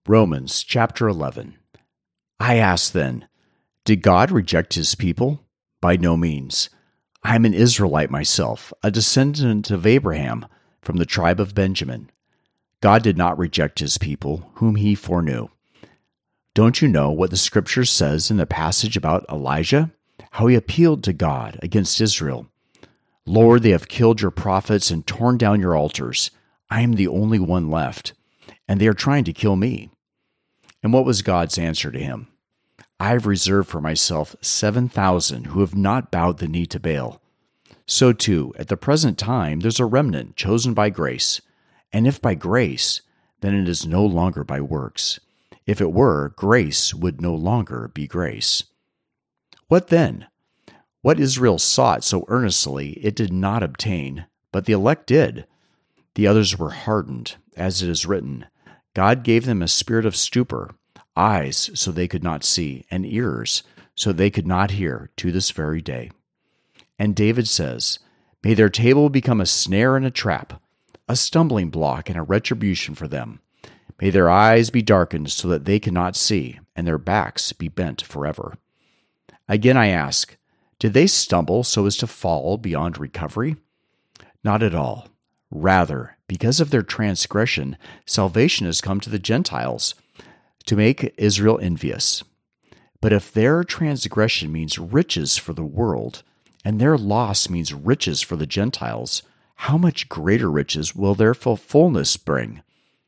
Romans chapter 11. I ask then, did God reject his people? By no means. I am an Israelite myself, a descendant of Abraham, from the tribe of Benjamin. God did not reject his people, whom he foreknew. Don't you know what the scripture says in the passage about Elijah? How he appealed to God against Israel. Lord, they have killed your prophets and torn down your altars. I am the only one left, and they are trying to kill me. And what was God's answer to him? I have reserved for myself 7,000 who have not bowed the knee to Baal. So too, at the present time, there's a remnant chosen by grace. And if by grace, then it is no longer by works. If it were, grace would no longer be grace. What then? What Israel sought so earnestly, it did not obtain, but the elect did. The others were hardened, as it is written, God gave them a spirit of stupor, eyes so they could not see, and ears so they could not hear, to this very day. And David says, may their table become a snare and a trap, a stumbling block and a retribution for them. May their eyes be darkened so that they cannot see, and their backs be bent forever. Again I ask, did they stumble so as to fall beyond recovery? Not at all. Rather, because of their transgression, salvation has come to the Gentiles, to make Israel envious. But if their transgression means riches for the world, and their loss means riches for the Gentiles, how much greater riches will their fullness bring?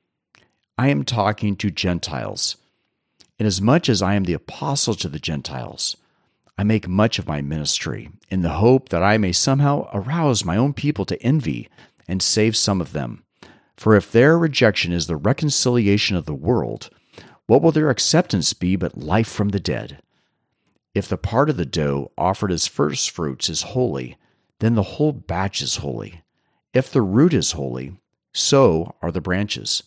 I am talking to Gentiles. Inasmuch as I am the apostle to the Gentiles, I make much of my ministry, in the hope that I may somehow arouse my own people to envy and save some of them. For if their rejection is the reconciliation of the world, what will their acceptance be but life from the dead? If the part of the dough offered as first fruits is holy, then the whole batch is holy. If the root is holy, so are the branches.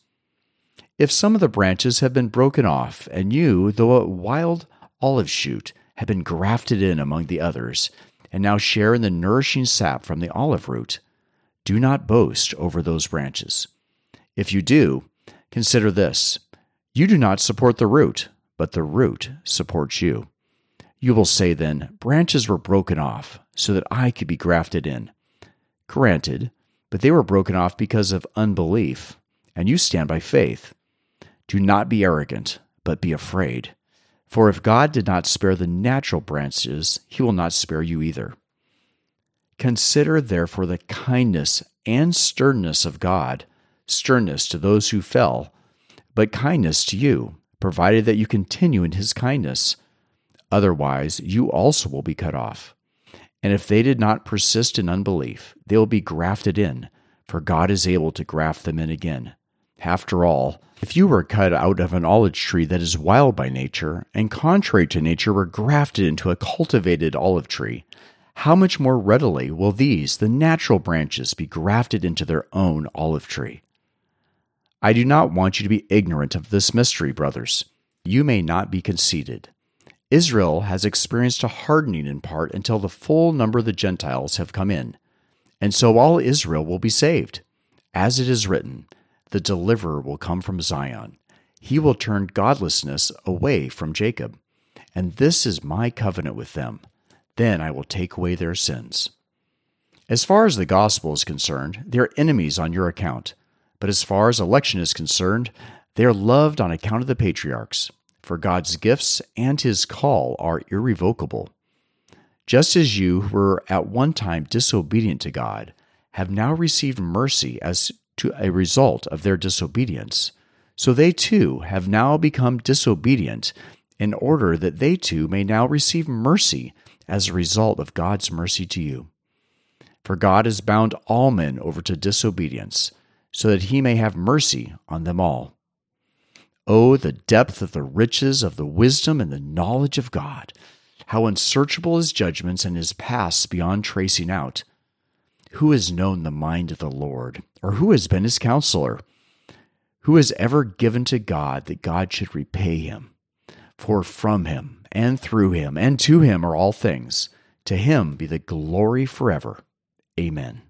If some of the branches have been broken off, and you, though a wild olive shoot, have been grafted in among the others, and now share in the nourishing sap from the olive root, do not boast over those branches. If you do, consider this. You do not support the root, but the root supports you. You will say then, branches were broken off, so that I could be grafted in. Granted, but they were broken off because of unbelief, and you stand by faith. Do not be arrogant, but be afraid. For if God did not spare the natural branches, he will not spare you either. Consider therefore the kindness and sternness of God, sternness to those who fell, but kindness to you, provided that you continue in his kindness. Otherwise, you also will be cut off. And if they did not persist in unbelief, they will be grafted in, for God is able to graft them in again. After all, if you were cut out of an olive tree that is wild by nature, and contrary to nature were grafted into a cultivated olive tree, how much more readily will these, the natural branches, be grafted into their own olive tree? I do not want you to be ignorant of this mystery, brothers. You may not be conceited. Israel has experienced a hardening in part until the full number of the Gentiles have come in, and so all Israel will be saved. As it is written, the deliverer will come from Zion. He will turn godlessness away from Jacob. And this is my covenant with them. Then I will take away their sins. As far as the gospel is concerned, they are enemies on your account. But as far as election is concerned, they are loved on account of the patriarchs. For God's gifts and his call are irrevocable. Just as you who were at one time disobedient to God have now received mercy as to a result of their disobedience, so they too have now become disobedient in order that they too may now receive mercy as a result of God's mercy to you. For God has bound all men over to disobedience, so that he may have mercy on them all. Oh, the depth of the riches of the wisdom and the knowledge of God! How unsearchable his judgments and his paths beyond tracing out! Who has known the mind of the Lord, or who has been his counselor? Who has ever given to God that God should repay him? For from him, and through him, and to him are all things. To him be the glory forever. Amen.